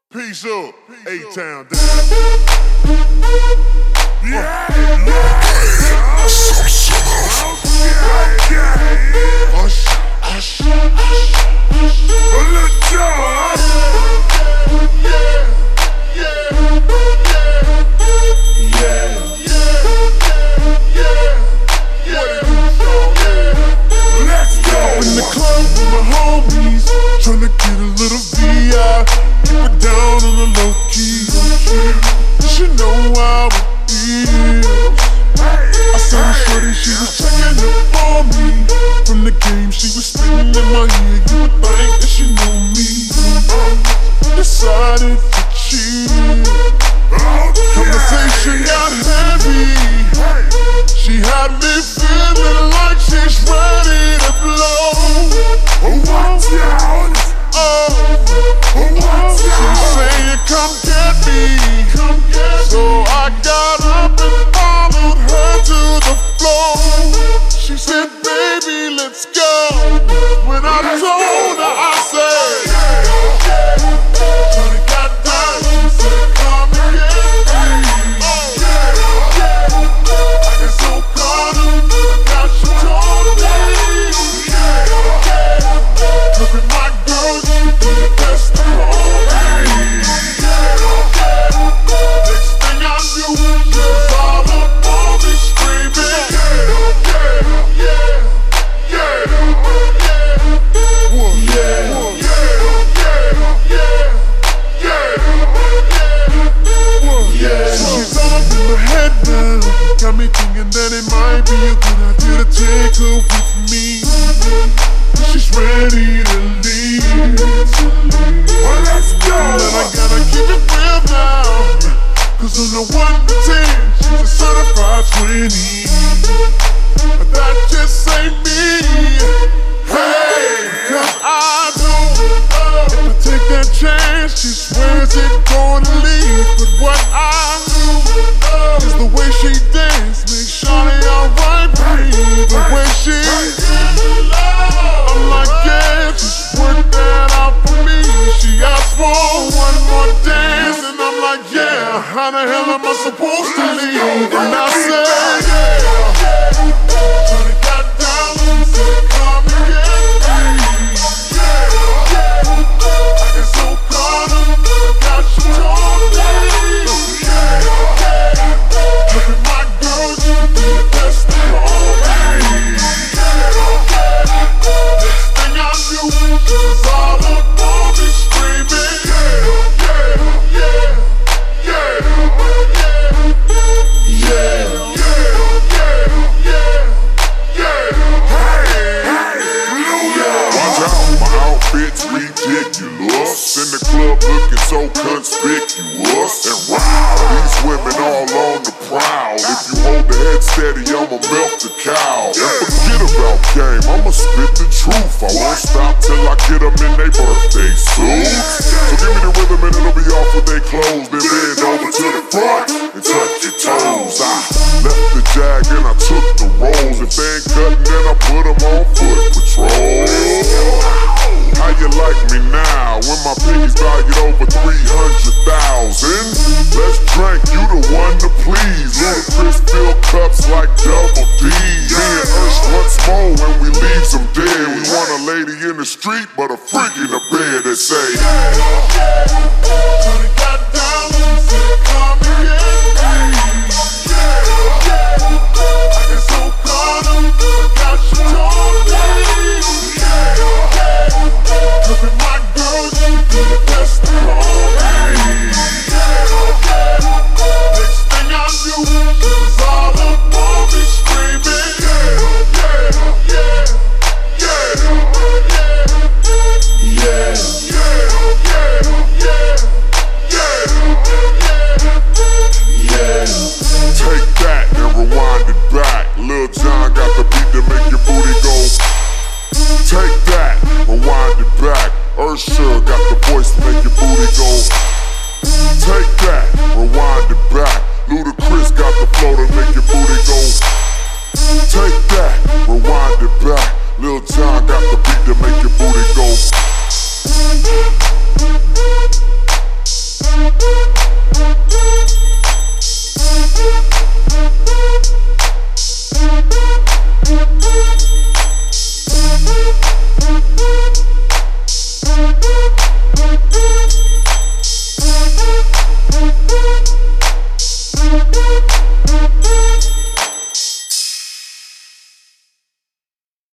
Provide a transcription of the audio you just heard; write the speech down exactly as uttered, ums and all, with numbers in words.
Peace up, A-Town down. Yeah, yeah. Some summer. Okay, yeah. Hush, hush, hush, hush. Let's go. Yeah, yeah, yeah, yeah, yeah, yeah, yeah. Let's go. In the club with my homies, tryna get a little V I. Keep it down on the low key. You should know how it is. I saw the shorty, she was checking up on me. From the game, she was spitting in my ear. You would think that she knew me. Decided to cheat. Conversation got heavy. She had me feeling like she's ready to blow. Watch out! Oh, she's saying, come get me. Come get me. So I got up and followed her to the floor. She said, baby, let's go. When I told her, I said, shorty got down. She said, come and get me. I get so caught up, now she told me. Look at my girl, she be the best of all. Next thing I knew, she was all up on me screaming. Yeah, yeah, yeah, yeah, yeah, yeah. She's all up in my head now, got me thinking that it might be a good idea to take her with me. She's ready to leave. Well, let's go. And I gotta keep it real now, cause on the one to ten, she's a certified twenty. But that just ain't me. Hey, cause I know if I take that chance, she swears it's gonna leave. But what I do is the way she dance makes Shawty alright, baby. The way she I'm like, yeah, just work that out for me. She asked for one more dance, and I'm like, yeah, how the hell am I supposed to leave? And I said, yeah, shorty got down, she said, come and get me. I get so caught up, I got you told me. Look at my girl, she be the best of all. She was all up on me screaming. Yeah, yeah, yeah, yeah, yeah, yeah, yeah, yeah. Hey, hey, watch out, my outfit's ridiculous. In the club looking so conspicuous. And wow, these women all on the prowl. If you hold the head steady, I'ma milk the cow. And forget about game, I'ma spit the truth. I won't stop till I get them in their birthday suits. So give me the rhythm and it'll be off with their clothes. Then bend over to the front and touch your toes. I left the jag and I took the rolls. If they ain't cutting, then I put them on foot patrol. How you like me now when my piggy's valued over three hundred thousand? Let's drink, you the one to please. Ludacris fill cups like double D. Me and Ursh once more when we leaves them dead. We want a lady in the street, but a freak in the bed that say, shorty got down, she said, come and get me. I get so caught up, I got you told me. Look at my girl, she be the best of all. Next thing I knew, she was all up on me screaming. Yeah, yeah, yeah, yeah, yeah, yeah, yeah. Take that and rewind it back. Lil Jon got the beat to make your booty go. Take that, rewind it back. Usher got the voice to make your booty go. Take that, rewind it back. Ludacris got the flow to make your booty go. Take that, rewind it back. Lil Jon got the beat to make your booty go.